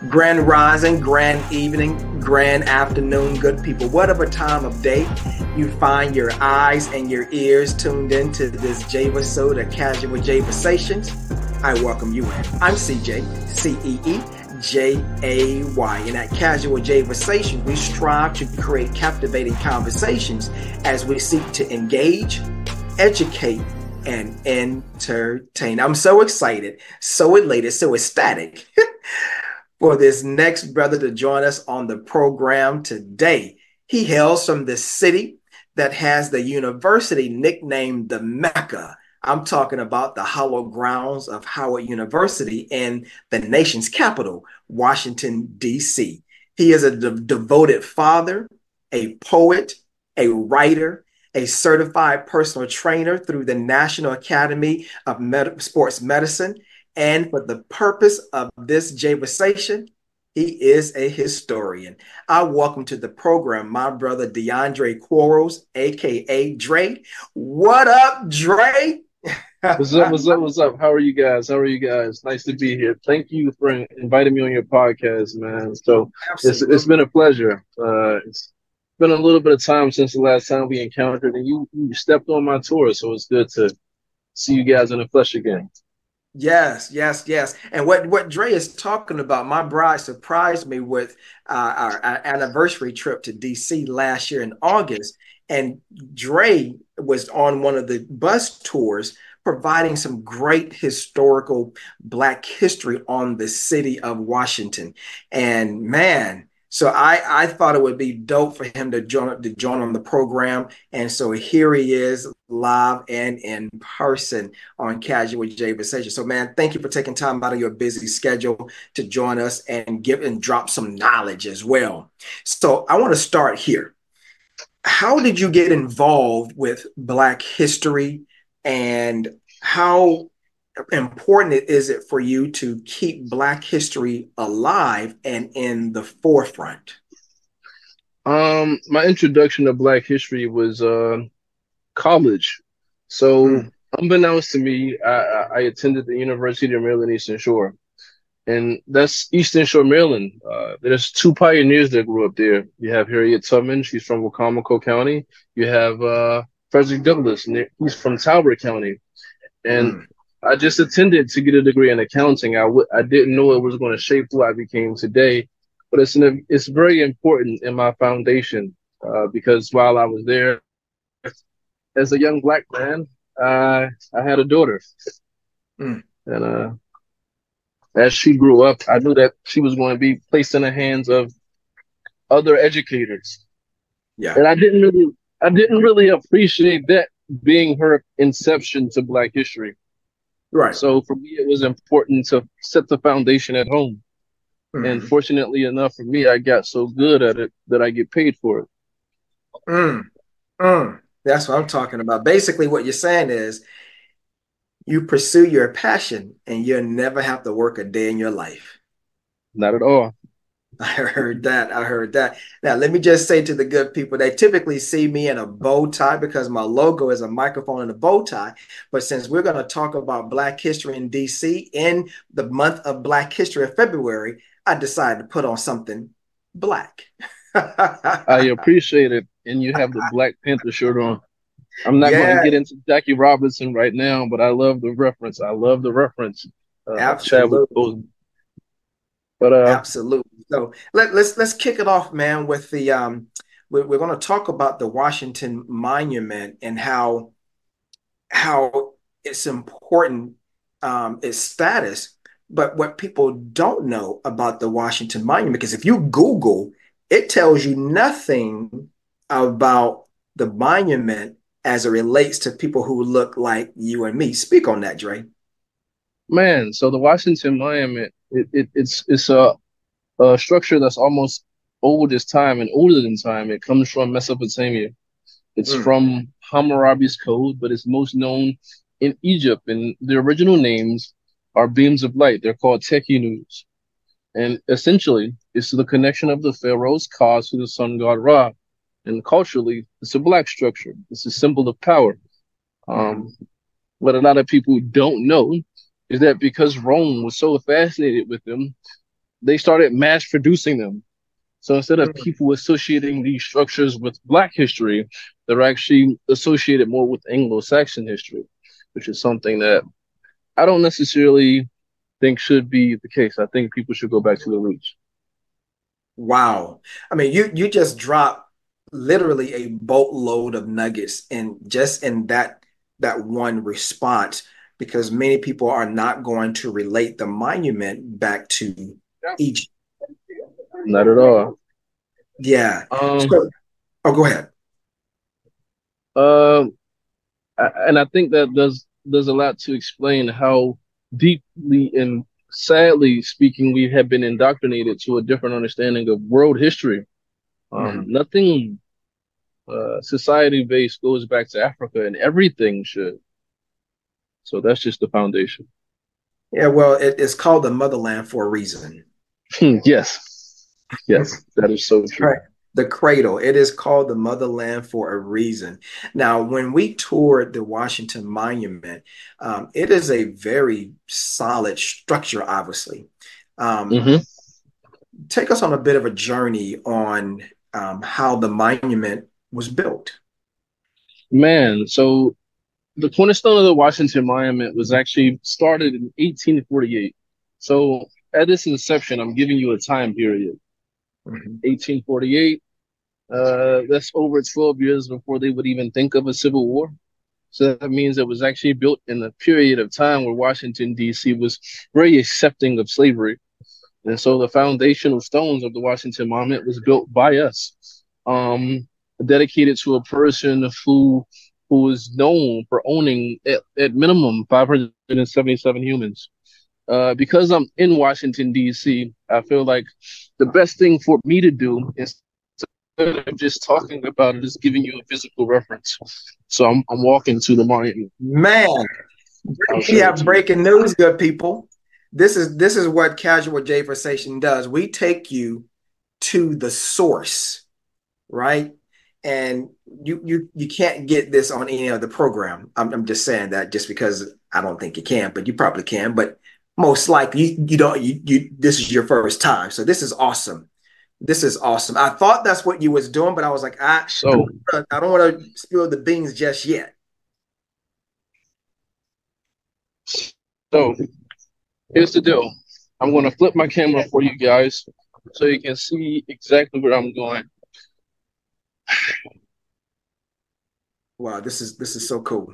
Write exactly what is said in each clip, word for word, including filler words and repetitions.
Grand rising, grand evening, grand afternoon, good people. Whatever time of day you find your eyes and your ears tuned into this Java Soda Casual Javasations, I welcome you in. I'm C J, C E E J A Y. And at Casual Javasation, we strive to create captivating conversations as we seek to engage, educate, and entertain. I'm so excited, so elated, so ecstatic for this next brother to join us on the program today. He hails from the city that has the university nicknamed the Mecca. I'm talking about the hallowed grounds of Howard University in the nation's capital, Washington, D C. He is a de- devoted father, a poet, a writer, a certified personal trainer through the National Academy of Med- Sports Medicine. And for the purpose of this Javasation, he is a historian. I welcome to the program my brother DeAndre Quarles, a k a. Dre. What up, Dre? What's up? What's up? What's up? How are you guys? How are you guys? Nice to be here. Thank you for inviting me on your podcast, man. So it's it's been a pleasure. Uh, it's been a little bit of time since the last time we encountered, and you, you stepped on my tour, so it's good to see you guys in the flesh again. Yes, yes, yes. And what, what Dre is talking about, my bride surprised me with uh, our, our anniversary trip to D C last year in August. And Dre was on one of the bus tours providing some great historical Black history on the city of Washington. And man, so I, I thought it would be dope for him to join to join on the program. And so here he is live and in person on Casual Javasation. So man, thank you for taking time out of your busy schedule to join us and give and drop some knowledge as well. So I want to start here. How did you get involved with Black history, and how important is it for you to keep Black history alive and in the forefront? Um, my introduction to Black history was uh, college. So, mm. unbeknownst to me, I, I attended the University of Maryland Eastern Shore. And that's Eastern Shore, Maryland. Uh, there's two pioneers that grew up there. You have Harriet Tubman. She's from Wicomico County. You have uh, Frederick Douglass. And he's from Talbot County. And mm. I just attended to get a degree in accounting. I w- I didn't know it was going to shape who I became today. But it's an, it's very important in my foundation uh, because while I was there, as a young Black man, uh, I had a daughter. Mm. And uh, as she grew up, I knew that she was going to be placed in the hands of other educators. Yeah. And I didn't really, I didn't really appreciate that being her inception to Black history. Right. So for me, it was important to set the foundation at home. Mm-hmm. And fortunately enough for me, I got so good at it that I get paid for it. Mm. Mm. That's what I'm talking about. Basically, what you're saying is you pursue your passion and you'll never have to work a day in your life. Not at all. I heard that. I heard that. Now, let me just say to the good people, they typically see me in a bow tie because my logo is a microphone and a bow tie. But since we're going to talk about Black history in D C in the month of Black history of February, I decided to put on something Black. I appreciate it. And you have the Black Panther shirt on. I'm not yeah. going to get into Jackie Robinson right now, but I love the reference. I love the reference. Uh, Absolutely. But uh, Absolutely. So let, let's let's kick it off, man. With the um, we're, we're going to talk about the Washington Monument and how how it's important, um, its status. But what people don't know about the Washington Monument, because if you Google, it tells you nothing about the monument as it relates to people who look like you and me. Speak on that, Dre. Man, so the Washington Monument, it, it, it's it's a, a structure that's almost old as time and older than time. It comes from Mesopotamia. It's mm. from Hammurabi's Code, but it's most known in Egypt. And the original names are beams of light. They're called Tekhenus. And essentially, it's the connection of the pharaoh's ka to the sun god Ra. And culturally, it's a Black structure. It's a symbol of power. Um, what a lot of people don't know is that because Rome was so fascinated with them, they started mass producing them. So instead of people associating these structures with Black history, they're actually associated more with Anglo-Saxon history, which is something that I don't necessarily think should be the case. I think people should go back to the roots. Wow. I mean, you you just dropped literally a boatload of nuggets in just in that that one response, because many people are not going to relate the monument back to Egypt. Not at all. Yeah. Um, So, oh, go ahead. um, and I think that does does a lot to explain how deeply and sadly speaking we have been indoctrinated to a different understanding of world history. Um, Mhm. nothing uh, society based goes back to Africa, and everything should. So that's just the foundation. Yeah, well, it, it's called the motherland for a reason. Yes, yes, that is so true. Right. The cradle. It is called the motherland for a reason. Now, when we toured the Washington Monument, um, it is a very solid structure, obviously. Um, hmm take us on a bit of a journey on um, how the monument was built. Man, so the cornerstone of the Washington Monument was actually started in eighteen forty-eight. So at its inception, I'm giving you a time period. Mhm. eighteen forty-eight, uh, that's over twelve years before they would even think of a civil war. So that means it was actually built in a period of time where Washington, D C was very accepting of slavery. And so the foundational stones of the Washington Monument was built by us, um, dedicated to a person who who was known for owning at, at minimum five hundred seventy-seven humans. Uh, because I'm in Washington, D C, I feel like the best thing for me to do is instead of just talking about it is giving you a physical reference. So I'm, I'm walking to the monument. Man, I'll we show it have to you. breaking news, good people. This is this is what Casual Conversation does. We take you to the source, right? And you you you can't get this on any other program. I'm, I'm just saying that just because I don't think you can, but you probably can. But most likely you, you don't. You, you this is your first time, so this is awesome. This is awesome. I thought that's what you was doing, but I was like, I So, I don't want to spill the beans just yet. so here's the deal. I'm going to flip my camera for you guys so you can see exactly where I'm going. Wow, this is this is so cool.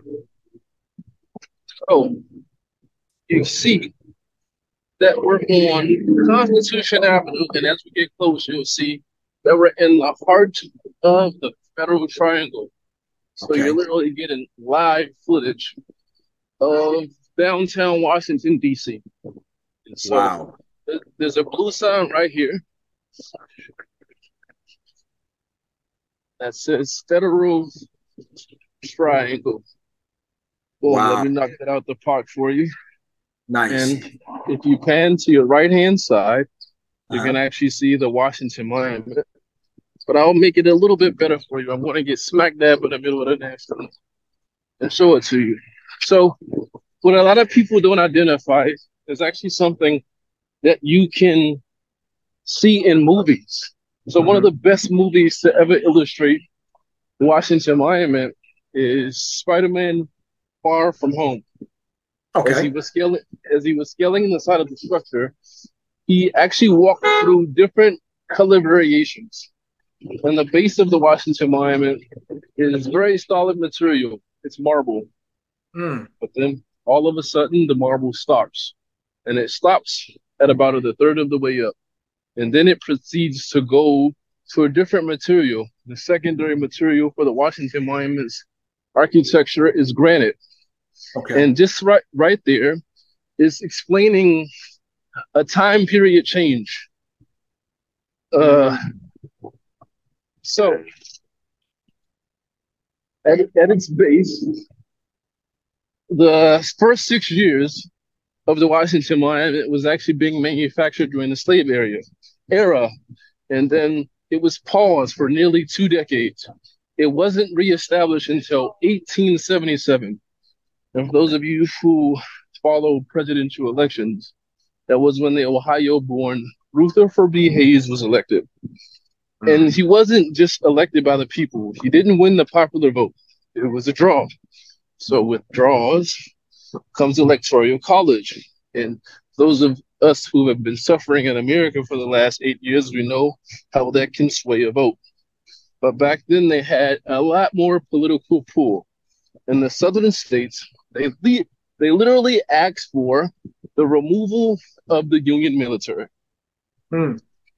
So you see that we're on Constitution Avenue, and as we get close, you'll see that we're in the heart of the Federal Triangle. So you're Okay. literally getting live footage of downtown Washington, D C. And so Wow. th- there's a blue sign right here that says Federal Triangle. Boom, let Wow. me knock that out the park for you. Nice. And if you pan to your right hand side, you Uh-huh. can actually see the Washington Monument. But I'll make it a little bit better for you. I'm going to get smack dab in the middle of the next one and show it to you. So, what a lot of people don't identify is actually something that you can see in movies. So, one of Mhm. the best movies to ever illustrate the Washington Monument is Spider-Man Far From Home. As he Okay. was scaling, as he was scaling the side of the structure, he actually walked through different color variations. And the base of the Washington Monument is very solid material. It's marble. Mm. But then all of a sudden, the marble stops. And it stops at about a third of the way up. And then it proceeds to go to a different material. The secondary material for the Washington Monument's architecture is granite. Okay. And just right, right there is explaining a time period change. Uh, so at, at its base, the first six years of the Washington Monument was actually being manufactured during the slave era, era, and then it was paused for nearly two decades. It wasn't reestablished until eighteen seventy-seven. And for those of you who follow presidential elections, that was when the Ohio-born Rutherford B. Hayes was elected. And he wasn't just elected by the people. He didn't win the popular vote. It was a draw. So with draws comes electoral college. And those of us who have been suffering in America for the last eight years, we know how that can sway a vote. But back then they had a lot more political pull. In the southern states, they le- they literally asked for the removal of the Union military. Hmm.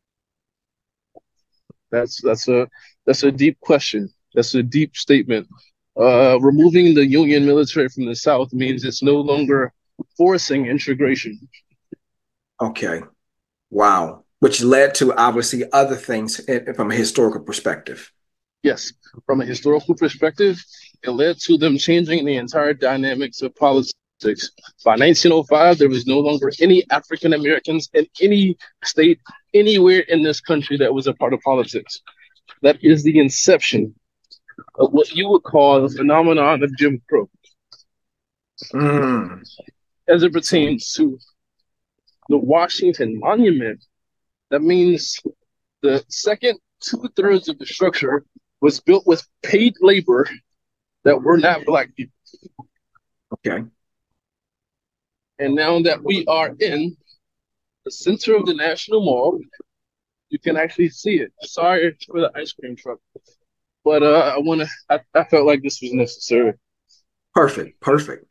That's that's a that's a deep question. That's a deep statement. Uh, removing the Union military from the South means it's no longer forcing integration. Okay. Wow. Which led to obviously other things from a historical perspective. Yes, from a historical perspective, it led to them changing the entire dynamics of politics. By nineteen oh five, there was no longer any African Americans in any state anywhere in this country that was a part of politics. That is the inception of what you would call the phenomenon of Jim Crow. Mm. As it pertains to the Washington Monument, that means the second two-thirds of the structure was built with paid labor that were not Black people. Okay. And now that we are in the center of the National Mall, you can actually see it. Sorry for the ice cream truck, but uh, I want to. I, I felt like this was necessary. Perfect. Perfect.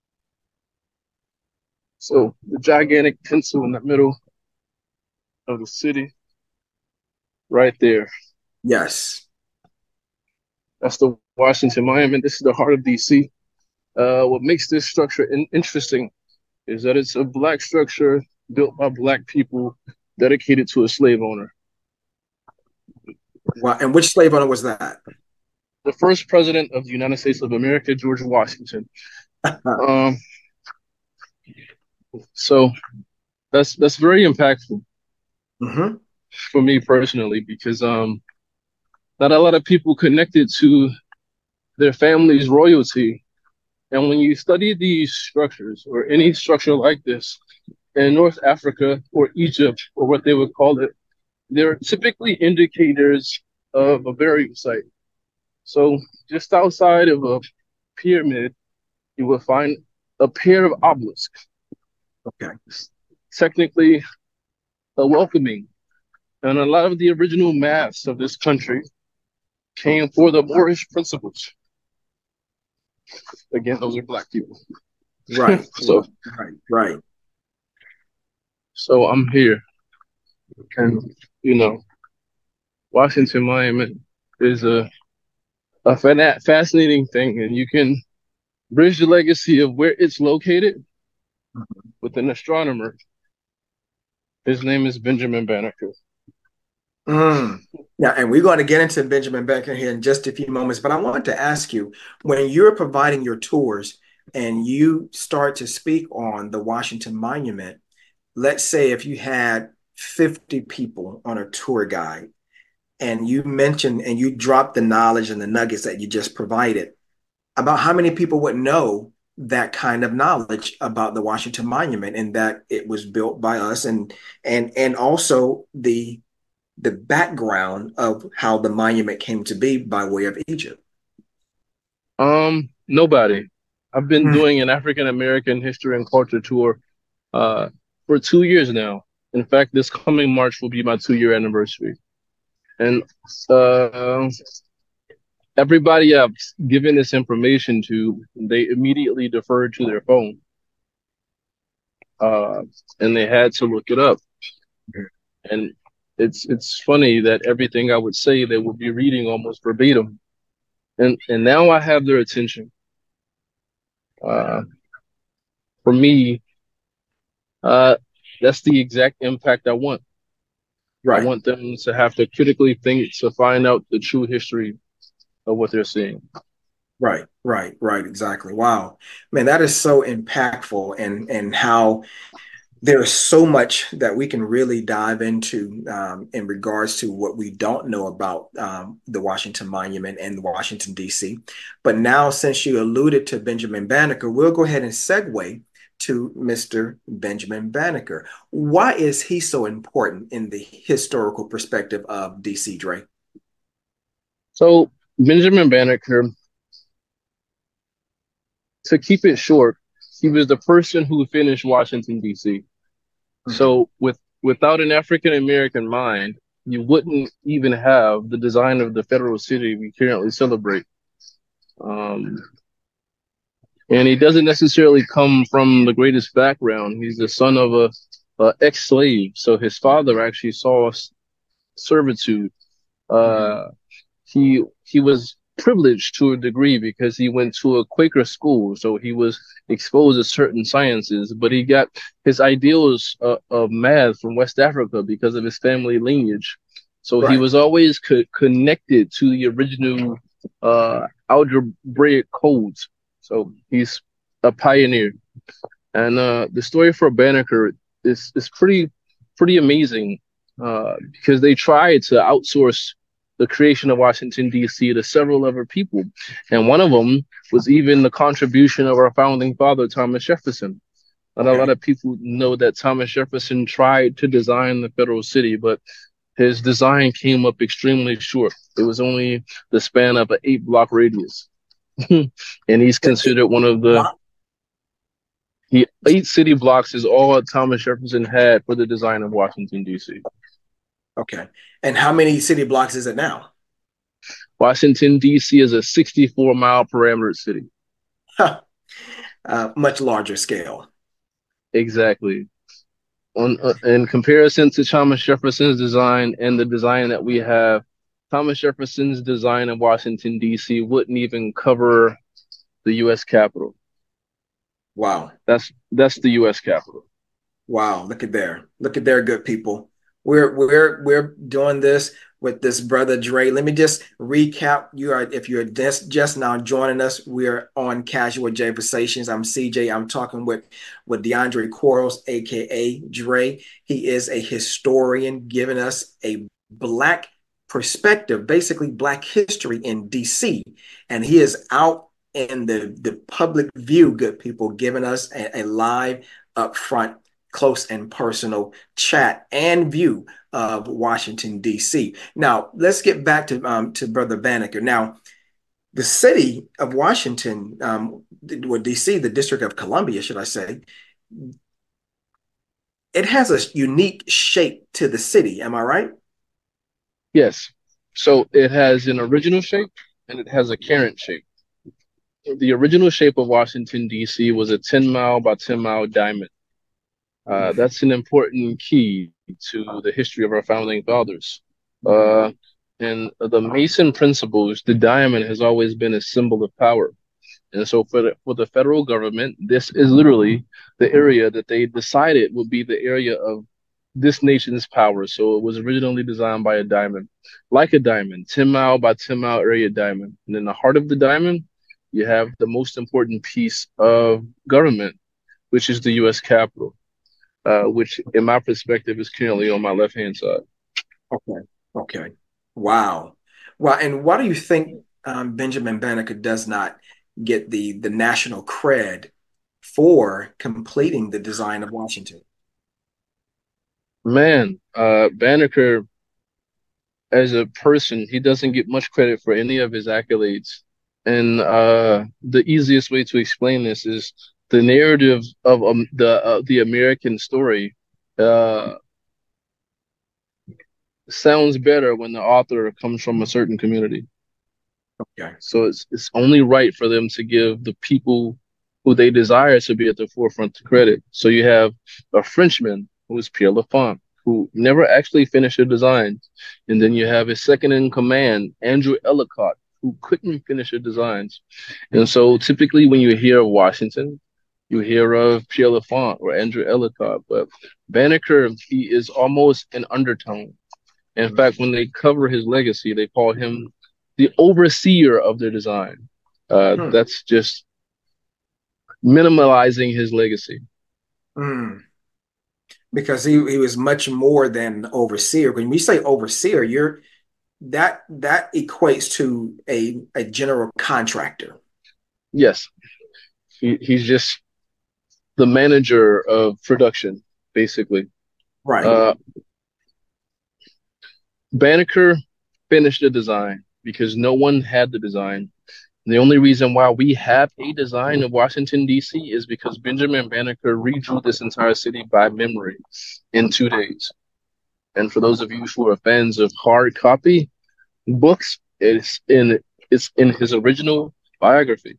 So the gigantic pencil in the middle of the city, right there. Yes. That's the Washington Monument. This is the heart of D C. Uh, what makes this structure in- interesting is that it's a Black structure built by Black people dedicated to a slave owner. Wow. And which slave owner was that? The first president of the United States of America, George Washington. um, so that's that's very impactful mm-hmm. for me personally, because um, not a lot of people connected to their family's royalty. And when you study these structures or any structure like this in North Africa or Egypt or what they would call it, they're typically indicators of a burial site. So just outside of a pyramid, you will find a pair of obelisks. Okay. Technically a welcoming. And a lot of the original maths of this country came for the Moorish principles. Again, those are Black people. Right. so right, right. So I'm here. And you know, Washington Monument is a a fa- fascinating thing, and you can bridge the legacy of where it's located mm-hmm. with an astronomer. His name is Benjamin Banneker. Mm. Yeah, and we're going to get into Benjamin Banneker here in just a few moments, but I wanted to ask you, when you're providing your tours and you start to speak on the Washington Monument, let's say if you had fifty people on a tour guide, and you mentioned and you dropped the knowledge and the nuggets that you just provided, about how many people would know that kind of knowledge about the Washington Monument and that it was built by us, and and and also the the background of how the monument came to be by way of Egypt? Um, nobody. I've been mm. doing an African American history and culture tour uh, for two years now. In fact, this coming March will be my two-year anniversary. And uh, everybody I've given this information to, they immediately deferred to their phone. Uh, and they had to look it up. And it's it's funny that everything I would say, they would be reading almost verbatim. And and now I have their attention. Uh, for me, uh, that's the exact impact I want. Right. I want them to have to critically think to find out the true history of what they're seeing. Right, right, right. Exactly. Wow. Man, that is so impactful, and and how there's so much that we can really dive into um, in regards to what we don't know about um, the Washington Monument and Washington, D C. But now, since you alluded to Benjamin Banneker, we'll go ahead and segue to Mister Benjamin Banneker. Why is he so important in the historical perspective of D C, Dre? So Benjamin Banneker, to keep it short, he was the person who finished Washington, D C. Mhm. So with without an African American mind, you wouldn't even have the design of the federal city we currently celebrate. Um, and he doesn't necessarily come from the greatest background. He's the son of a, a ex-slave, so his father actually saw servitude. Mhm. Uh, he he was privileged to a degree because he went to a Quaker school, so he was exposed to certain sciences. But he got his ideals uh, of math from West Africa because of his family lineage. So he Right. was always co- connected to the original uh, algebraic codes. So he's a pioneer. And uh, the story for Banneker is is pretty pretty amazing uh, because they tried to outsource the creation of Washington D C to several other people, and one of them was even the contribution of our founding father Thomas Jefferson. Not a lot Okay. of people know that Thomas Jefferson tried to design the federal city, but his design came up extremely short. It was only the span of an eight block radius, and he's The eight considered one of the block. The eight city blocks is all Thomas Jefferson had for the design of Washington, D C. Okay. And how many city blocks is it now? Washington, D C is a sixty-four mile parameter city. Huh. Uh, much larger scale. Exactly. On, uh, in comparison to Thomas Jefferson's design and the design that we have, Thomas Jefferson's design of Washington, D C wouldn't even cover the U S Capitol. Wow. That's that's the U S Capitol. Wow, look at there. Look at there, good people. We're we're we're doing this with this brother Dre. Let me just recap. You are if you're just just now joining us, we're on Casual Conversations. I'm C J. I'm talking with with DeAndre Quarles, aka Dre. He is a historian giving us a black perspective, basically black history in D C. And he is out in the the public view, good people, giving us a, a live upfront close and personal chat and view of Washington, D C. Now, let's get back to um, to Brother Banneker. Now, the city of Washington, um, or D C, the District of Columbia, should I say, it has a unique shape to the city. Am I right? Yes. So it has an original shape and it has a current shape. The original shape of Washington, D C was a ten mile by ten mile diamond. Uh, Mhm. that's an important key to the history of our founding fathers. Uh, and the Mason principles, the diamond has always been a symbol of power. And so for the, for the federal government, this is literally the area that they decided would be the area of this nation's power. So it was originally designed by a diamond, like a diamond, ten mile by ten mile area diamond. And in the heart of the diamond, you have the most important piece of government, which is the U S Capitol, uh, which in my perspective is currently on my left hand side. Okay. Okay. Wow. Well, and why do you think um, Benjamin Banneker does not get the the national cred for completing the design of Washington? Man, uh, Banneker, as a person, he doesn't get much credit for any of his accolades. And uh, the easiest way to explain this is the narrative of um, the uh, the American story uh, sounds better when the author comes from a certain community. Okay. So it's it's only right for them to give the people who they desire to be at the forefront the credit. So you have a Frenchman who is Pierre Lafont, who never actually finished a design, and then you have his second in command, Andrew Ellicott, who couldn't finish the designs. And so typically when you hear of Washington, you hear of Pierre Lafont or Andrew Ellicott, but Banneker, he is almost an undertone. In fact, when they cover his legacy, they call him the overseer of their design. Uh, Hmm. that's just minimalizing his legacy. Hmm. Because he, he was much more than overseer. When we say overseer, you're that that equates to a, a general contractor. Yes, he, he's just the manager of production, basically. Right. Uh, Banneker finished the design because no one had the design. The only reason why we have a design of Washington, D C is because Benjamin Banneker redrew this entire city by memory in two days. And for those of you who are fans of hard copy books, it's in it's in his original biography.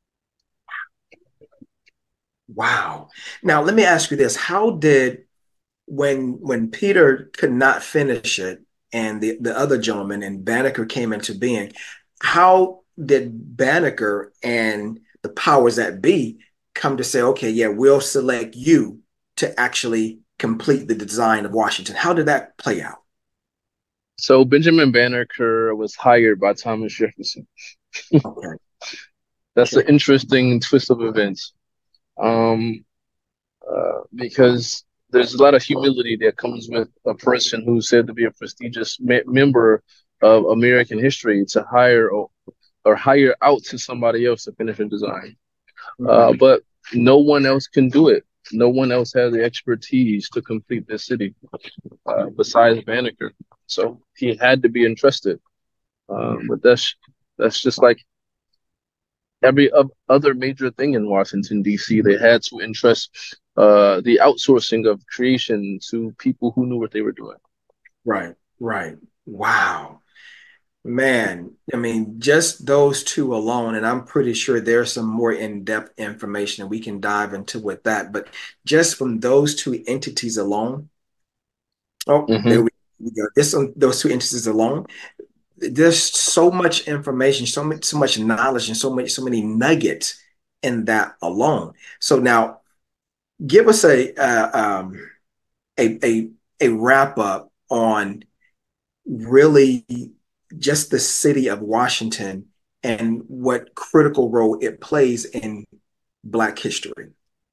Wow. Now let me ask you this. How did when when Peter could not finish it and the, the other gentleman and Banneker came into being, how did Banneker and the powers that be come to say, okay, yeah, we'll select you to actually complete the design of Washington? How did that play out? So Benjamin Banneker was hired by Thomas Jefferson. Okay. That's Okay. an interesting twist of events. Um, uh, because there's a lot of humility that comes with a person who's said to be a prestigious me- member of American history to hire or, or hire out to somebody else to finish a design. Uh, Right. but no one else can do it. No one else has the expertise to complete this city uh, besides Banneker. So he had to be entrusted. Um, but that's that's just like every other major thing in Washington, D C. They had to entrust uh, the outsourcing of creation to people who knew what they were doing. Right. Right. Wow. Man, I mean, just those two alone, and I'm pretty sure there's some more in-depth information we can dive into with that. But just from those two entities alone, oh, there Hmm. we go. Just on those two entities alone, there's so much information, so much, so much knowledge, and so much, so many nuggets in that alone. So now, give us a uh, um, a a a wrap up on really just the city of Washington and what critical role it plays in Black history.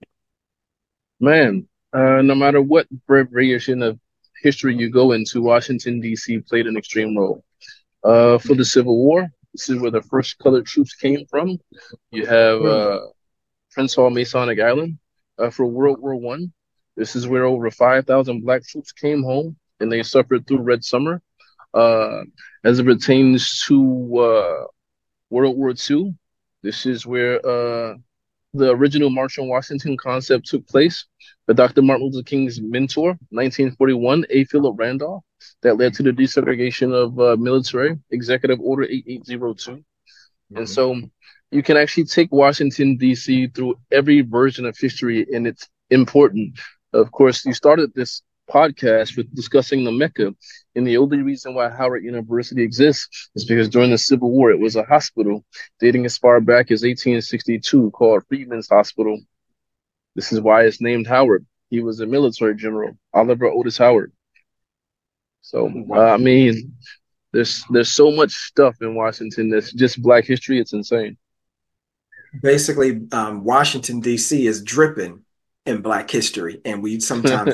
Man, uh, no matter what variation of history you go into, Washington, D C played an extreme role. Uh, for the Civil War, this is where the first colored troops came from. You have Mm. uh, Prince Hall Masonic Island. Uh, for World War One, this is where over five thousand Black troops came home and they suffered through Red Summer. Uh, as it pertains to uh, World War Two, this is where uh, the original March on Washington concept took place. But Doctor Martin Luther King's mentor, nineteen forty-one, A. Philip Randolph, that led to the desegregation of uh, military, Executive Order eighty-eight oh two. And Mhm. so you can actually take Washington, D C through every version of history, and it's important. Of course, you started this podcast with discussing the Mecca. And the only reason why Howard University exists is because during the Civil War, it was a hospital dating as far back as eighteen sixty-two called Freedmen's Hospital. This is why it's named Howard. He was a military general, Oliver Otis Howard. So, uh, Wow. I mean, there's there's so much stuff in Washington that's just Black history. It's insane. Basically, um, Washington, D C is dripping in Black history, and we sometimes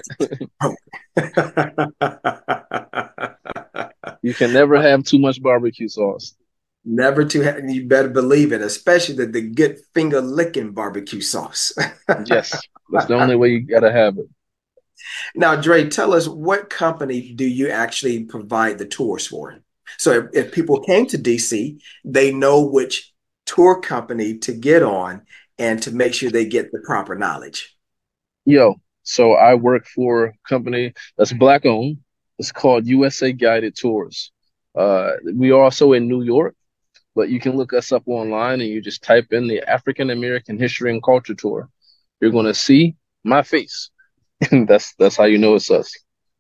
You can never have too much barbecue sauce. never to have, you better believe it, especially the, the good finger licking barbecue sauce. Yes, that's the only way you gotta have it. Now, Dre, tell us, what company do you actually provide the tours for? So if, if people came to D C, they know which tour company to get on and to make sure they get the proper knowledge. Yo, so I work for a company that's Black owned. It's called U S A Guided Tours. Uh, we are also in New York, but you can look us up online and you just type in the African American History and Culture Tour. You're gonna see my face. And that's that's how you know it's us.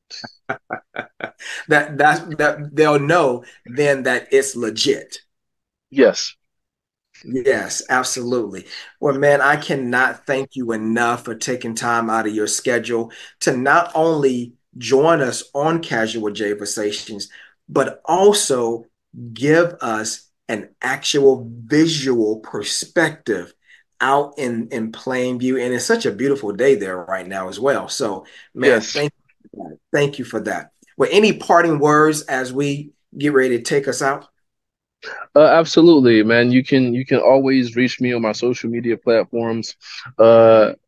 That that's that they'll know then that it's legit. Yes. Yes, absolutely. Well, man, I cannot thank you enough for taking time out of your schedule to not only join us on Casual Conversations, but also give us an actual visual perspective out in, in plain view. And it's such a beautiful day there right now as well. So, man, Yes. thank you. Thank you for that. Well, any parting words as we get ready to take us out? Uh, absolutely, man. You can you can always reach me on my social media platforms. Uh,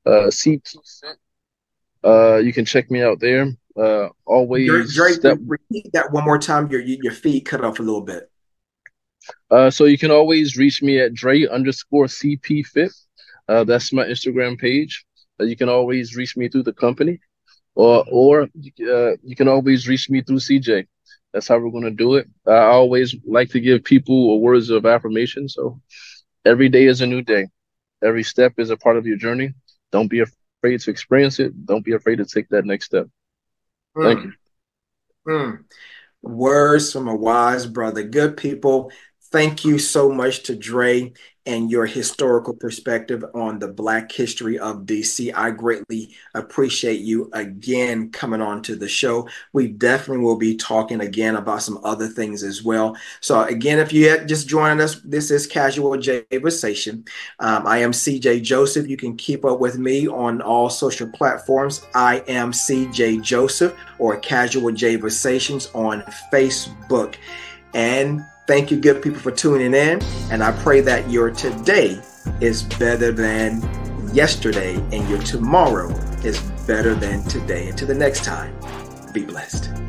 uh, C P Fit. Uh, you can check me out there. Uh, always Drake, step. repeat that one more time. Your your feed cut off a little bit. Uh, so you can always reach me at Dre underscore C P Fit. Uh, that's my Instagram page. Uh, you can always reach me through the company, or or uh, you can always reach me through C J. That's how we're going to do it. I always like to give people words of affirmation. So every day is a new day. Every step is a part of your journey. Don't be afraid to experience it. Don't be afraid to take that next step. Mm. Thank you. Mm. Words from a wise brother. Good people. Thank you so much to Dre and your historical perspective on the Black history of D C. I greatly appreciate you again coming on to the show. We definitely will be talking again about some other things as well. So again, if you had just joined us, this is Casual Jayversation. Um, I am C J Joseph. You can keep up with me on all social platforms. I am C J Joseph or Casual Jayversations on Facebook. And thank you, good people, for tuning in. And I pray that your today is better than yesterday and your tomorrow is better than today. Until the next time, be blessed.